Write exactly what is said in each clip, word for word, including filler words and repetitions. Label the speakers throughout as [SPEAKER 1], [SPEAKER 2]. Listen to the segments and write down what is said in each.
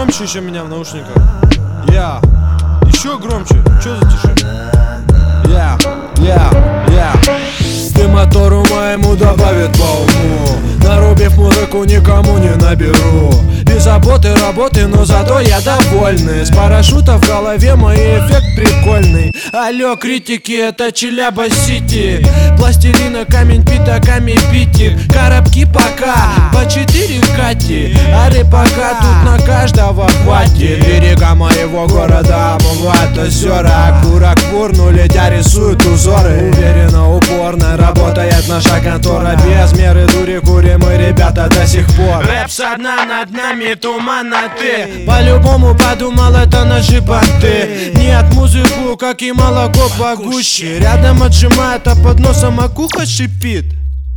[SPEAKER 1] громче еще меня в наушниках. Я, еще громче. Че за тишина? Я, я, я. Ты мотору моему добавит по уму. Нарубив музыку, никому не наберу. Без заботы работы, но зато я довольный. С парашюта в голове мой эффект прикольный. Алло, критики, это Челябы-Сити. Пластилина, камень, пятаками битик. Коробки пока, по четыре кати. Ары пока, тут на каждого хватит. Берега моего города омывают озера. Курок курнули, тебя рисуют узоры. Уверенно, упорно работает наша контора. Без меры дури курим мы, ребята, до сих пор. Рэп со дна, над нами тумана ты. По-любому подумал, это наши понты. Нет, музыку, как и молоко погуще. Рядом отжимает, а под носом макуха шипит.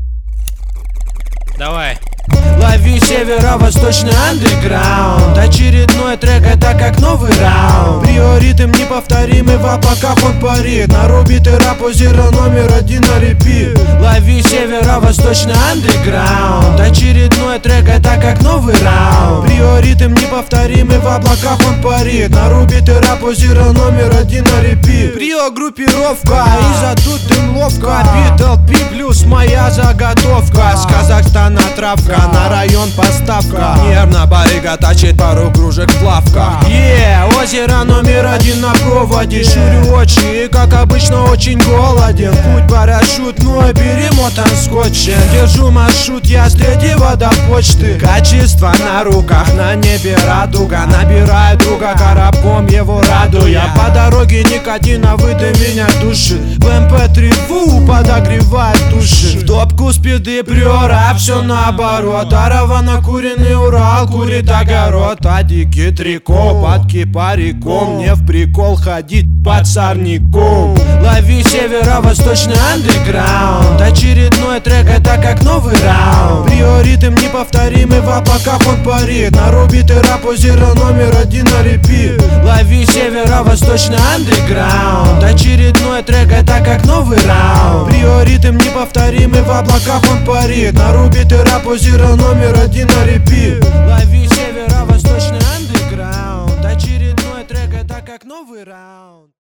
[SPEAKER 2] Давай.
[SPEAKER 1] Лови северо-восточный андеграунд. Очередной трек, это как новый раунд. Приоритм неповторимый, в облаках он парит. Нарубит и рэп озеро номер один на репит. Лови северо-восточный андеграунд. Очередной трек, это как новый раунд. Приоритм неповторимый, в облаках он парит. Нарубит и рэп озеро номер один на репит. Прио группировка, и задут им ловко. Бит эл пи плюс моя заготовка. С Казахстана травка, на район поставка. Нервно барыга точит пару кружек в плавках. Е, озеро номер один на проводе. Шурю очи, как обычно, очень голоден. Путь парашютной, перемотан скотчем. Держу маршрут, я среди водопочты. Качество на руках, на небе радуга. Набираю друга, коробком его радуя. По дороге никотина, выдай меня души. В эм пэ три, фу, подогревает души. В топку спиды прёр, а все наоборот. Арава накуренный Урал, курит огород. А дикий трико под кипариком. Мне в прикол ходить под сорняком. Лови северо-восточный андеграунд. Очередной трек, это как новый раунд. Приоритм неповторимый, в облаках он парит. Нарубит и рэп озеро номер один на репит. Лови северо-восточный андеграунд. Очередной трек, это как новый раунд. Приоритм неповторимый, в облаках он парит. Нарубит и рэп озеро номер один на репит. Лови северо-восточный андеграунд. Очередной трек, это как новый раунд.